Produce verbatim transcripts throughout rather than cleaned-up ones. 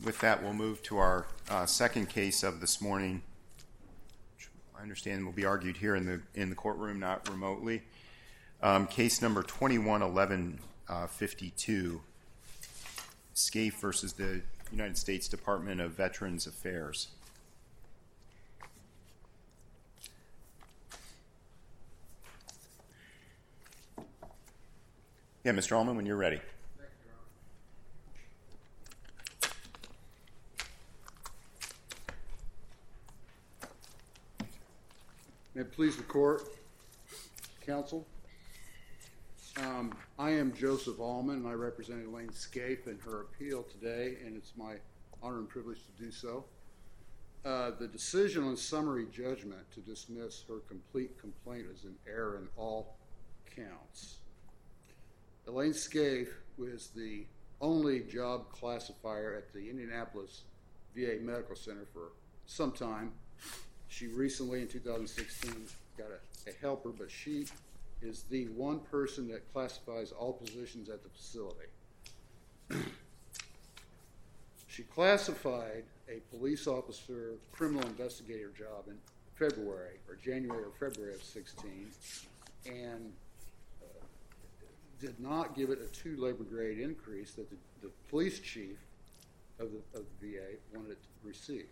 with that, we'll move to our uh, second case of this morning, which I understand will be argued here in the in the courtroom, not remotely. Um, case number twenty-one eleven fifty-two, Scaife versus the United States Department of Veterans Affairs. Yeah, Mister Allman, when you're ready. May it please the court, counsel. Um, I am Joseph Allman, and I represent Elaine Scaife in her appeal today, and it's my honor and privilege to do so. Uh, the decision on summary judgment to dismiss her complete complaint is an error in all counts. Elaine Scaife was the only job classifier at the Indianapolis V A Medical Center for some time. She recently, in two thousand sixteen, got a, a helper, but she is the one person that classifies all positions at the facility. She classified a police officer criminal investigator job in February, or January or February of sixteen, and uh, did not give it a two labor grade increase that the, the police chief of the, of the V A wanted it to receive.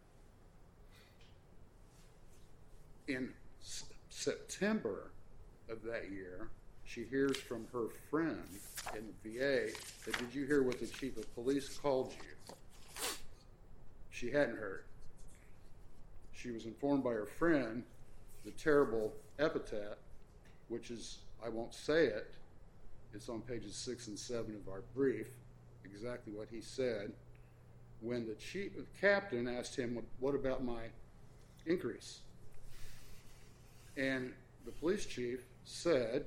In S- September of that year, she hears from her friend in the V A that, did you hear what the chief of police called you? She hadn't heard. She was informed by her friend the terrible epithet, which is, I won't say it, it's on pages six and seven of our brief, exactly what he said, when the chief, the captain asked him, what about my increase? And the police chief said,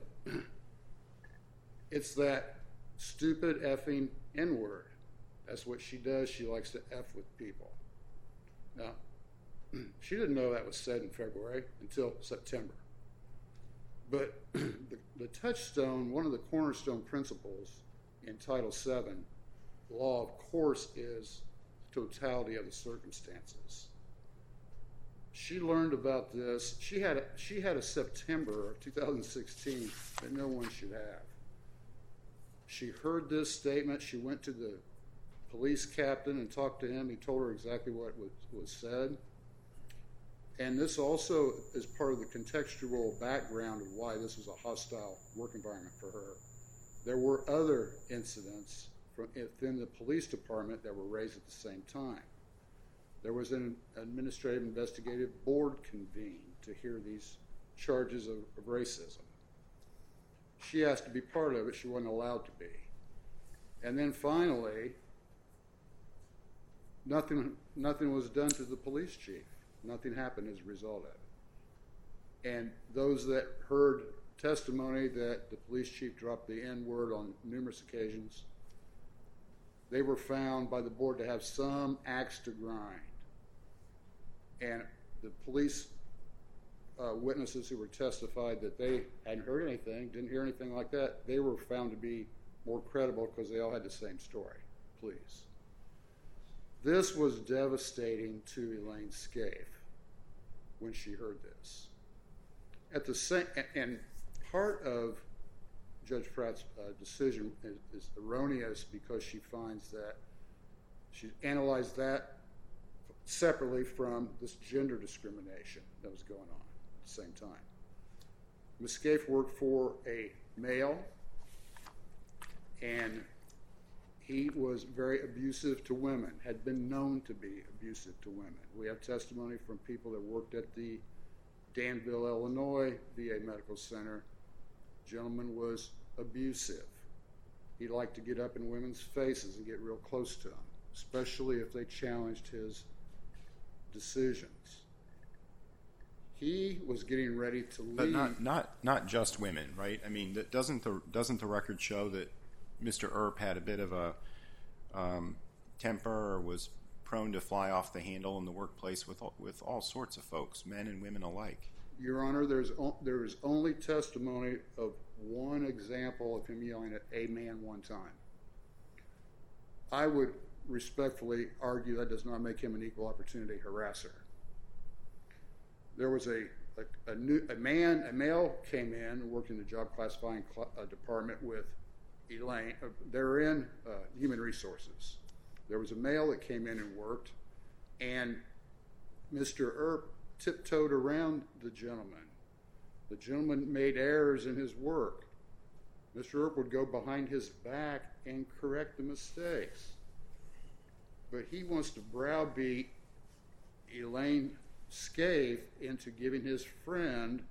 it's that stupid effing N-word. That's what she does. She likes to F with people. Now, she didn't know that was said in February until September. But the, the touchstone, one of the cornerstone principles in Title seven, law, of course, is totality of the circumstances. She learned about this. She had a, she had a September of two thousand sixteen that no one should have. She heard this statement. She went to the police captain and talked to him. He told her exactly what was, was said. And this also is part of the contextual background of why this was a hostile work environment for her. There were other incidents from within the police department that were raised at the same time. There was an administrative investigative board convened to hear these charges of, of racism. She asked to be part of it. She wasn't allowed to be. And then finally, nothing, nothing was done to the police chief. Nothing happened as a result of it. And those that heard testimony that the police chief dropped the N-word on numerous occasions, they were found by the board to have some axe to grind. And the police uh, witnesses who were testified that they hadn't heard anything, didn't hear anything like that, they were found to be more credible because they all had the same story. Please. This was devastating to Elaine Scaife when she heard this. At the same, and part of Judge Pratt's uh, decision is, is erroneous because she finds that she analyzed that separately from this gender discrimination that was going on at the same time. Miz Scaife worked for a male, and he was very abusive to women, had been known to be abusive to women. We have testimony from people that worked at the Danville, Illinois V A Medical Center. The gentleman was abusive. He liked to get up in women's faces and get real close to them, especially if they challenged his decisions. He was getting ready to leave. But not not not just women, right? I mean, that doesn't the doesn't the record show that Mister Earp had a bit of a um, temper, or was prone to fly off the handle in the workplace with all, with all sorts of folks, men and women alike? Your Honor, there's o- there is only testimony of one example of him yelling at a man one time. I would respectfully argue that does not make him an equal opportunity harasser. There was a a, a, new, a man, a male came in and worked in the job classifying cl- uh, department with Elaine. Uh, they're in uh, human resources. There was a male that came in and worked, and Mister Earp tiptoed around the gentleman. The gentleman made errors in his work. Mister Earp would go behind his back and correct the mistakes. But he wants to browbeat Elaine Scaife into giving his friend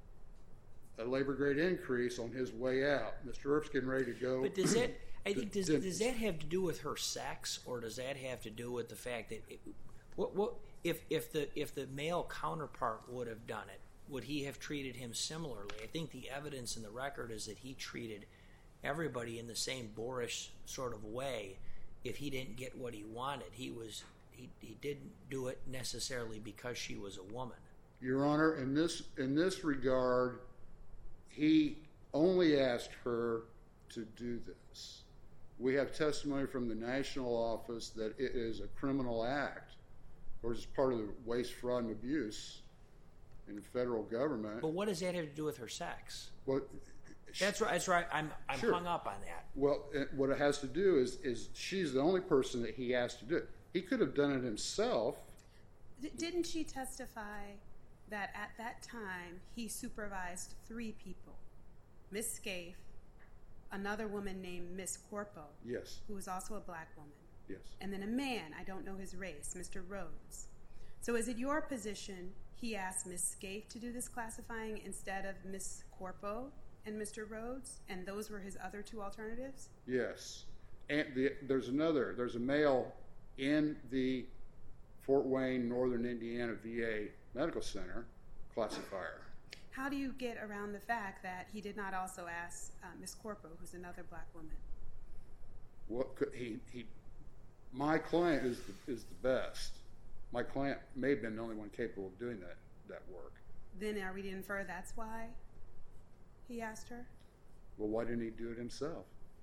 a labor grade increase on his way out. Mister Earp's getting ready to go. But does that, I think, does, does that have to do with her sex, or does that have to do with the fact that, it, what, what, if if the if the male counterpart would have done it, would he have treated him similarly? I think the evidence in the record is that he treated everybody in the same boorish sort of way. If he didn't get what he wanted, he was he, he didn't do it necessarily because she was a woman. Your Honor, in this in this regard, he only asked her to do this. We have testimony from the national office that it is a criminal act, or it's part of the waste, fraud, and abuse in the federal government. But what does that have to do with her sex? Well, that's right. That's right. I'm I'm sure. hung up on that. Well, it, what it has to do is is she's the only person that he asked to do it. He could have done it himself. D- didn't she testify that at that time he supervised three people? Miss Scaife, another woman named Miss Corpo, Yes. who was also a black woman, Yes. and then a man, I don't know his race, Mister Rhodes. So is it your position he asked Miss Scaife to do this classifying instead of Miss Corpo and Mister Rhodes, and those were his other two alternatives? Yes. And the, there's another. There's a male in the Fort Wayne, Northern Indiana V A Medical Center classifier. How do you get around the fact that he did not also ask uh, Miss Corpo, who's another black woman? What could he? He. My client is the, is the best. My client may have been the only one capable of doing that that work. Then are we to infer that's why he asked her? Well, why didn't he do it himself?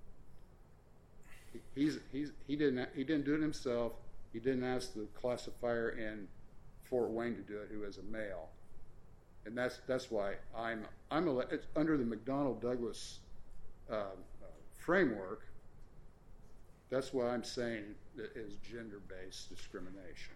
He, he's he's he didn't he didn't do it himself. He didn't ask the classifier in Fort Wayne to do it, who is a male, and that's that's why I'm I'm a, it's under the McDonnell Douglas uh, uh, framework. That's why I'm saying it is gender-based discrimination.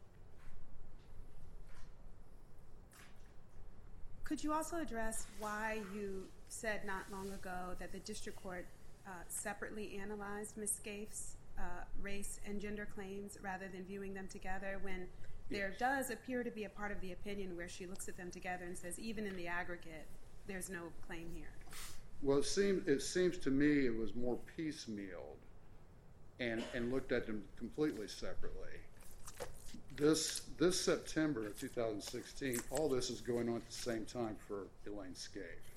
Could you also address why you said not long ago that the district court uh, separately analyzed Miz Scaife's uh, race and gender claims rather than viewing them together, when there Yes. does appear to be a part of the opinion where she looks at them together and says, even in the aggregate, there's no claim here? Well, it seems it seems to me it was more piecemealed and and looked at them completely separately. This this September of two thousand sixteen, all this is going on at the same time for Elaine Scaife.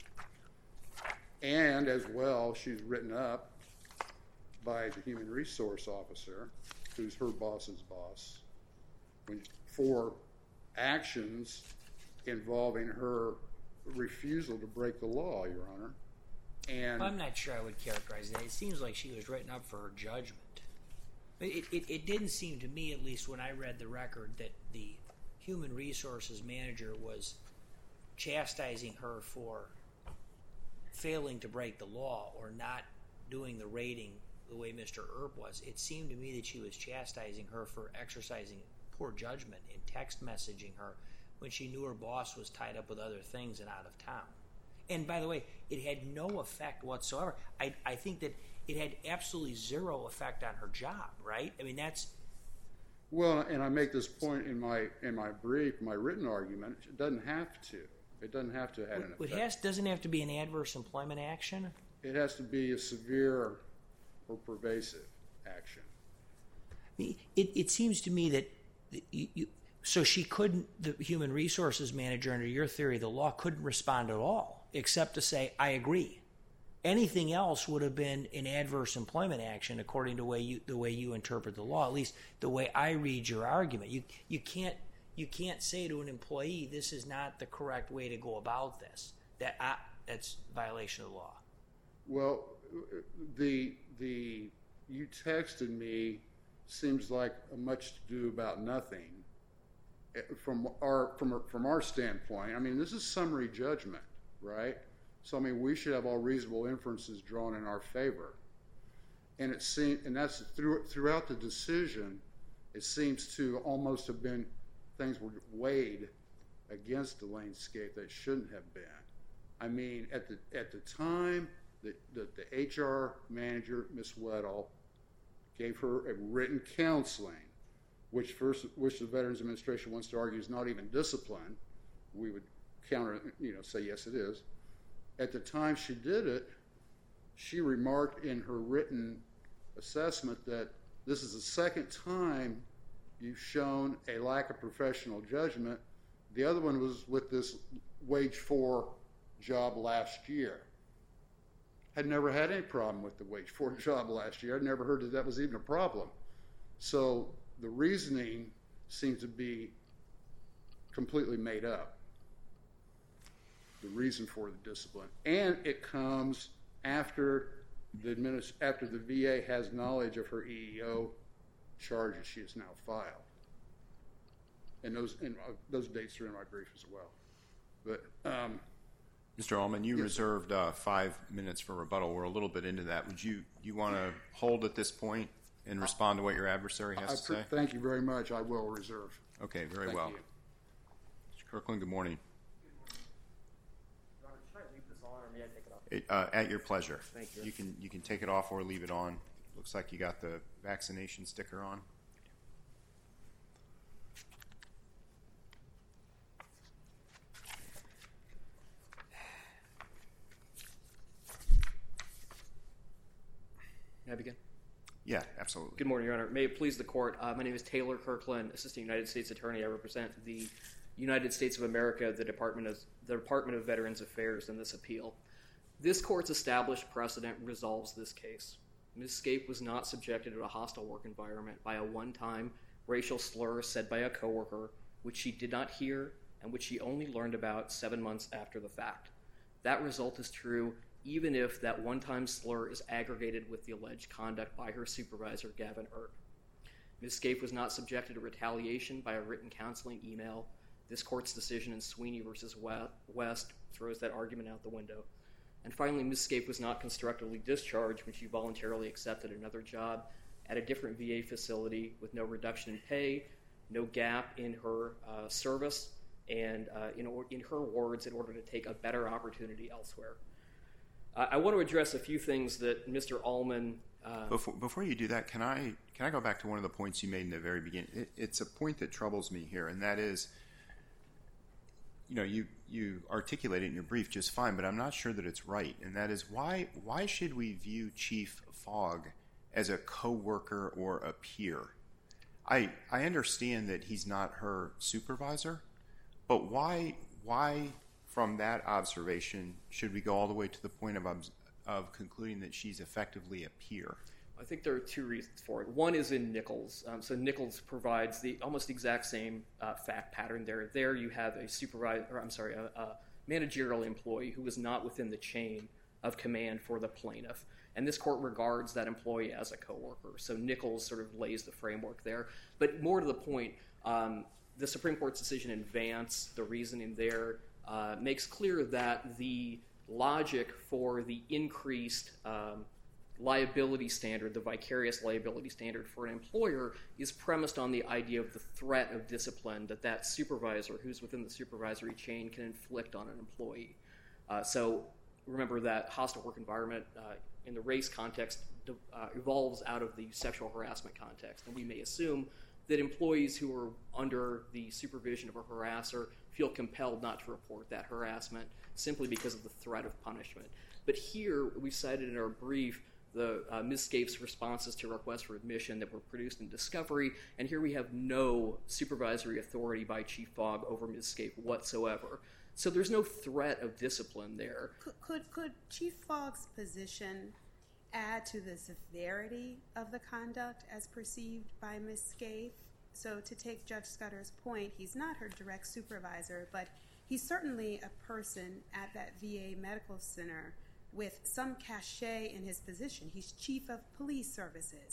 And as well, she's written up by the human resource officer, who's her boss's boss, when, for actions involving her refusal to break the law, Your Honor. And I'm not sure I would characterize that. It seems like she was written up for her judgment. It, it, it didn't seem to me, at least when I read the record, that the human resources manager was chastising her for failing to break the law or not doing the rating the way Mister Earp was. It seemed to me that she was chastising her for exercising poor judgment in text messaging her when she knew her boss was tied up with other things and out of town. And by the way, it had no effect whatsoever. I, I think that it had absolutely zero effect on her job, right? I mean, that's... Well, and I make this point in my in my brief, my written argument. It doesn't have to. It doesn't have to have an effect. It has, doesn't have to be an adverse employment action? It has to be a severe or pervasive action. It, it seems to me that... You, you, so she couldn't, the human resources manager, under your theory of the law, couldn't respond at all, except to say, I agree. Anything else would have been an adverse employment action, according to way you, the way you interpret the law, at least the way I read your argument. You you can't you can't say to an employee, this is not the correct way to go about this. That uh, that's violation of the law. Well, the the you texted me seems like a much to do about nothing from our from from our standpoint. I mean, this is summary judgment, right? So I mean, we should have all reasonable inferences drawn in our favor, and it seems, and that's through, throughout the decision. It seems to almost have been things were weighed against Elaine Scaife that shouldn't have been. I mean, at the at the time that, that the H R manager, Miz Weddle, gave her a written counseling, which first, which the Veterans Administration wants to argue is not even discipline, we would counter, you know, say yes, it is. At the time she did it, she remarked in her written assessment that this is the second time you've shown a lack of professional judgment. The other one was with this wage four job last year. Had never had any problem with the wage four job last year. I'd never heard that that was even a problem. So the reasoning seems to be completely made up, the reason for the discipline. And it comes after the administ- after the V A has knowledge of her E E O charges she has now filed. And those and uh, those dates are in my brief as well. But um, Mister Allman, you yes, reserved uh, five minutes for rebuttal. We're a little bit into that. Would you you want to hold at this point and respond to what your adversary has I to pre- say? Thank you very much. I will reserve. Okay, very Thank well. you. Mister Kirkland, good morning. Robert, should I leave this on or may I take it off? It, uh, at your pleasure. Thank you. You can you can take it off or leave it on. Looks like you got the vaccination sticker on. May I begin? Yeah, absolutely. Good morning, Your Honor. May it please the Court. Uh, my name is Taylor Kirkland, Assistant United States Attorney. I represent the United States of America, the Department of, the Department of Veterans Affairs in this appeal. This Court's established precedent resolves this case. Miz Scaife was not subjected to a hostile work environment by a one-time racial slur said by a coworker, which she did not hear and which she only learned about seven months after the fact. That result is true even if that one-time slur is aggregated with the alleged conduct by her supervisor, Gavin Erk. Miz Scaife was not subjected to retaliation by a written counseling email. This Court's decision in Sweeney v. West throws that argument out the window. And finally, Miz Scaife was not constructively discharged when she voluntarily accepted another job at a different V A facility with no reduction in pay, no gap in her uh, service, and uh, in, or, in her words, in order to take a better opportunity elsewhere. Uh, I want to address a few things that Mister Allman... Uh, before, before you do that, can I can I go back to one of the points you made in the very beginning? It, it's a point that troubles me here, and that is, you know, you, you articulate it in your brief just fine, but I'm not sure that it's right, and that is why why should we view Chief Fogg as a coworker or a peer? I I understand that he's not her supervisor, but why why from that observation should we go all the way to the point of of concluding that she's effectively a peer? I think there are two reasons for it. One is in Nichols. Um, so Nichols provides the almost exact same uh, fact pattern there. There you have a supervisor, or I'm sorry, a, a managerial employee who was not within the chain of command for the plaintiff. And this court regards that employee as a coworker. So Nichols sort of lays the framework there. But more to the point, um, the Supreme Court's decision in Vance, the reasoning there, uh, makes clear that the logic for the increased um, liability standard, the vicarious liability standard for an employer, is premised on the idea of the threat of discipline that that supervisor who's within the supervisory chain can inflict on an employee. Uh, so remember that hostile work environment uh, in the race context uh, evolves out of the sexual harassment context, and we may assume that employees who are under the supervision of a harasser feel compelled not to report that harassment simply because of the threat of punishment. But here, we cited in our brief the uh, Miz Scaife's responses to requests for admission that were produced in discovery, and here we have no supervisory authority by Chief Fogg over Miz Scaife whatsoever. So there's no threat of discipline there. Could, could, could Chief Fogg's position add to the severity of the conduct as perceived by Miz Scaife? So to take Judge Scudder's point, he's not her direct supervisor, but he's certainly a person at that V A medical center with some cachet in his position. He's chief of police services.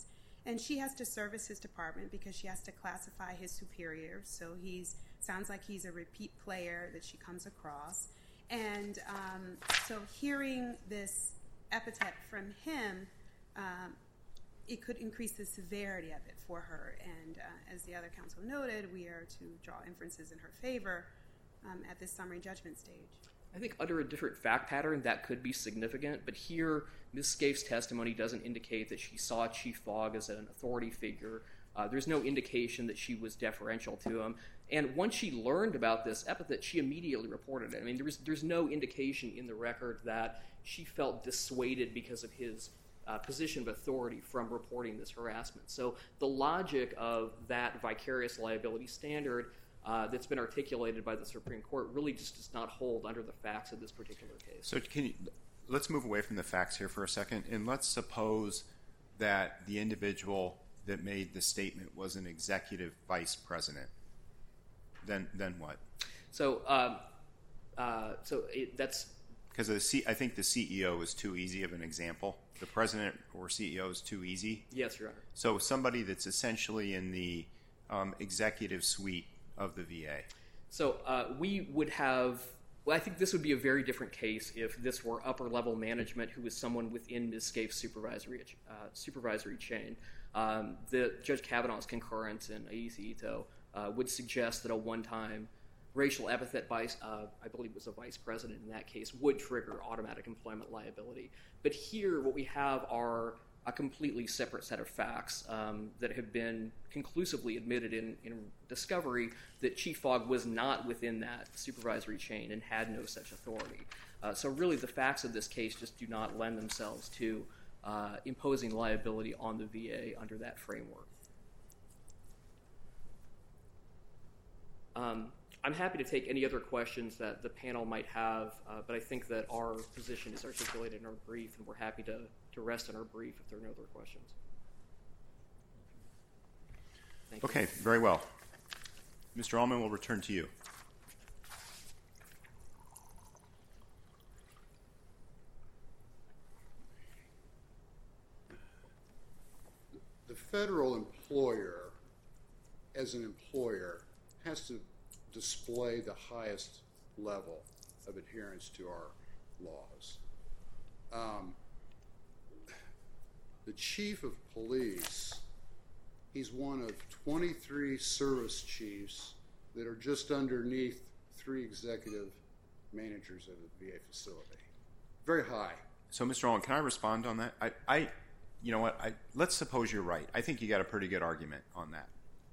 And she has to service his department because she has to classify his superiors. So he's sounds like he's a repeat player that she comes across. And um, so hearing this epithet from him, um, it could increase the severity of it for her. And uh, as the other counsel noted, we are to draw inferences in her favor um, at this summary judgment stage. I think under a different fact pattern, that could be significant, but here, Miz Scaife's testimony doesn't indicate that she saw Chief Fogg as an authority figure. Uh, there's no indication that she was deferential to him. And once she learned about this epithet, she immediately reported it. I mean, there's, there's no indication in the record that she felt dissuaded because of his uh, position of authority from reporting this harassment. So the logic of that vicarious liability standard Uh, that's been articulated by the Supreme Court really just does not hold under the facts of this particular case. So can you, let's move away from the facts here for a second, and let's suppose that the individual that made the statement was an executive vice president. Then, then what? So, um, uh, so it, that's because the C, I think the C E O is too easy of an example. The president or C E O is too easy. Yes, Your Honor. So somebody that's essentially in the um, executive suite of the V A. So uh, we would have, well, I think this would be a very different case if this were upper-level management who was someone within Miz Scaife's supervisory, uh, supervisory chain. Um, the Judge Kavanaugh's concurrence in Aisi Ito uh, would suggest that a one-time racial epithet vice, uh, I believe it was a vice president in that case, would trigger automatic employment liability. But here what we have are a completely separate set of facts um, that have been conclusively admitted in, in discovery that Chief Fogg was not within that supervisory chain and had no such authority. Uh, so really the facts of this case just do not lend themselves to uh, imposing liability on the V A under that framework. Um, I'm happy to take any other questions that the panel might have, uh, but I think that our position is articulated in our brief, and we're happy to, to rest on our brief if there are no other questions. Thank you. Okay, very well. Mister Allman, we'll return to you. The federal employer, as an employer, has to display the highest level of adherence to our laws. Um, the chief of police, he's one of twenty-three service chiefs that are just underneath three executive managers of the V A facility. Very high. So, Mister Allman, can I respond on that? I, I you know what? I, let's suppose you're right. I think you got a pretty good argument on that.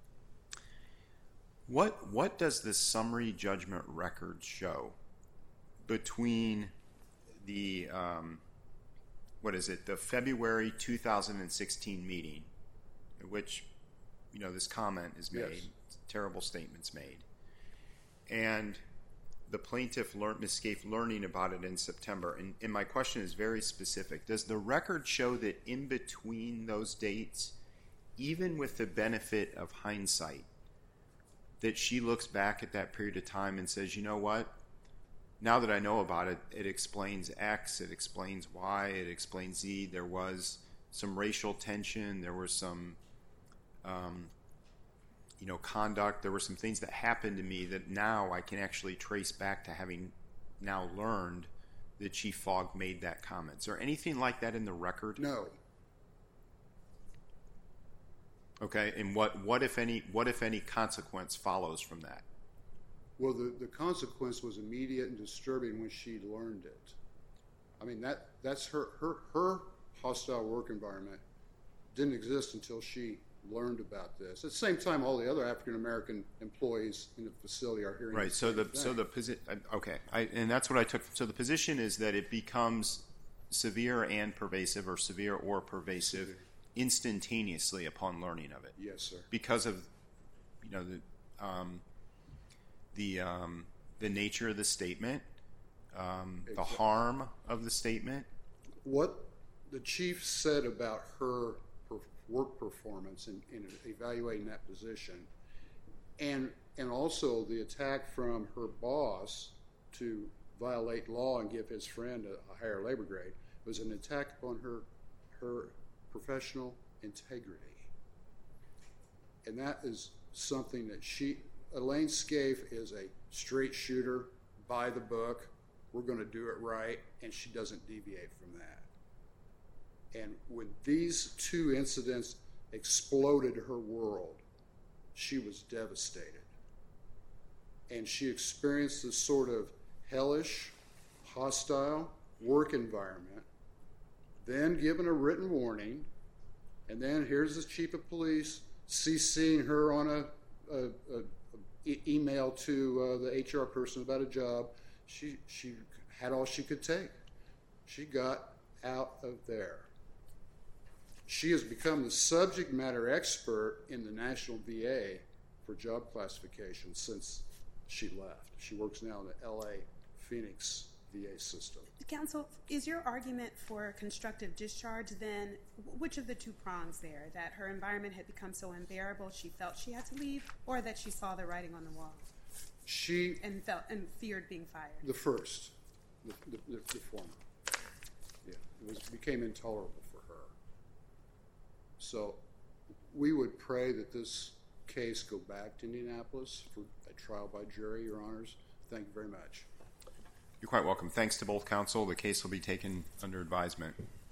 What what does the summary judgment record show between the um, what is it the February two thousand sixteen meeting, in which you know this comment is made, yes. terrible statements made, and the plaintiff learned Miz Scaife learning about it in September? And, and my question is very specific. Does the record show that in between those dates, even with the benefit of hindsight, that she looks back at that period of time and says, you know what, now that I know about it, it explains X, it explains Y, it explains Z. There was some racial tension, there was some, um, you know, conduct, there were some things that happened to me that now I can actually trace back to having now learned that Chief Fogg made that comment. Is there anything like that in the record? No. Okay, and what, what if any what if any consequence follows from that? Well, the, the consequence was immediate and disturbing when she learned it. I mean, that that's her, her, her hostile work environment didn't exist until she learned about this. At the same time, all the other African-American employees in the facility are hearing Right, the so same the thing. so the position, okay, I, and that's what I took. So the position is that it becomes severe and pervasive, or severe or pervasive, Severe. instantaneously upon learning of it. Yes, sir. Because of, you know, the um, the um, the nature of the statement, um, the Exactly. harm of the statement. What the chief said about her per- work performance in, in evaluating that position, and and also the attack from her boss to violate law and give his friend a, a higher labor grade, was an attack upon her her professional integrity. And that is something that she, Elaine Scaife is a straight shooter, by the book, we're going to do it right, and she doesn't deviate from that. And when these two incidents exploded her world, she was devastated. And she experienced this sort of hellish, hostile work environment, then given a written warning, and then here's the chief of police CCing her on a, a, a, a email to uh, the H R person about a job. She, she had all she could take. She got out of there. She has become the subject matter expert in the National V A for job classification since she left. She works now in the L A Phoenix V A system. Counsel, is your argument for constructive discharge then, which of the two prongs there, that her environment had become so unbearable she felt she had to leave, or that she saw the writing on the wall She and felt and feared being fired? the first, the, the, the, the former. Yeah, it was became intolerable for her. So we would pray that this case go back to Indianapolis for a trial by jury, Your Honors. Thank you very much. You're quite welcome. Thanks to both counsel. The case will be taken under advisement.